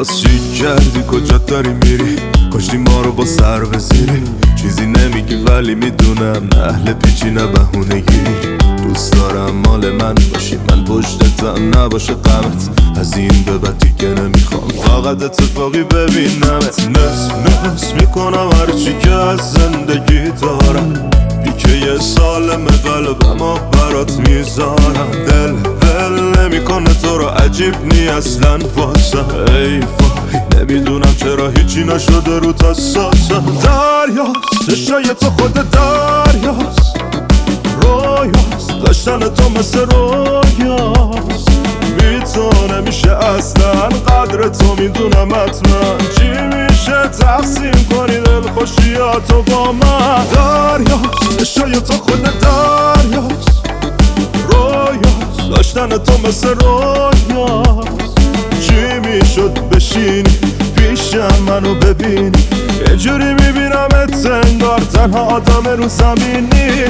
باز چی کردی کجا داری میری؟ کشتی ما رو با سر بزیری. چیزی نمیگی ولی میدونم اهل پیچی نه بهونگی. دوست دارم مال من باشی، من پشتتم نباشه غمت. از این به بعد دیگه نمیخوام فقط اتفاقی ببینمت. نس میکنم هرچی که از زندگی دارم. دیگه یه سالم قلبمو برات میذارم. دل نمیکنه تو رو عجیب نی اصلا واسم. ای وای نمیدونم چرا هیچی نشده رو تا ساسم. دریاست چشای تو خود دریاست، رویاست داشتن تو مثل رویاست. بی تو نمیشه اصلا قدر تو میدونم حتما. چی میشه تقسیم کنی دل خوشیاتو با من؟ دریاست چشای تو خود دریاست، رویاست داشتن تو مثل رویاست. چی میشد بشینی پیشم منو ببینی؟ یه جوری میبینمت انگار تنها آدم رو زمینی.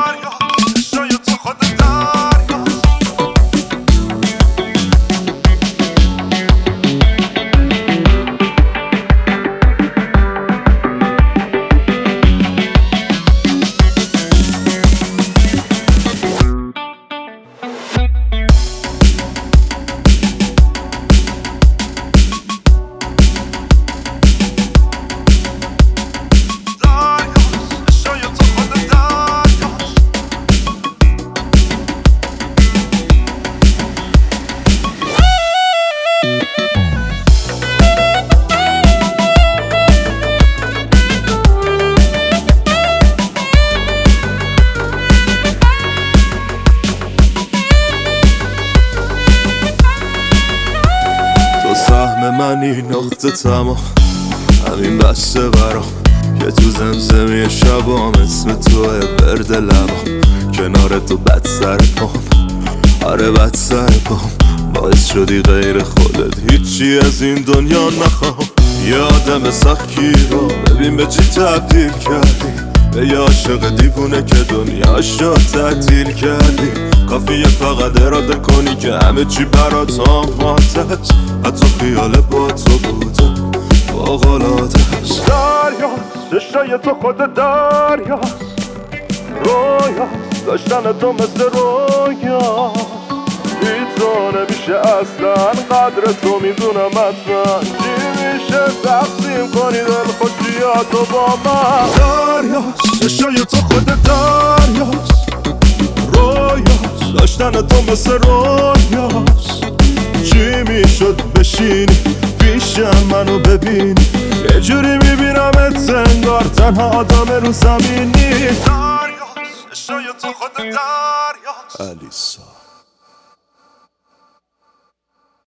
سهم منی نقطه تمام، همین بسته برام که تو زمزمی شبام اسم توه برد لبام. کنار تو بد سر پام، آره بد سر پام. باعث شدی غیر خودت هیچی از این دنیا نخوام. یه آدم سختی رو ببین به چی تبدیل کردی. به یه عاشق دیوونه که دنیاشو تعطیل کردی. کافیه فقط اراده کنی که همه چی برات آماده است. حتی خیال با تو بودم فوق‌العاده است. دریاست چشای تو خود دریاست، رویاست داشتن تو مثل رویاست. بی تو نمیشه اصلا قدر تو میدونم حتما. چی میشه تقسیم کنی دل خوشیاتو با من؟ دریاست چشای تو خود دریاست، رویاست داشتن تو مثل رویاست. چی میشد بشینی پیشم منو ببینی؟ یه جوری میبینمت انگار تنها آدم رو زمینی. دریاست چشای تو خود دریاست. علیسا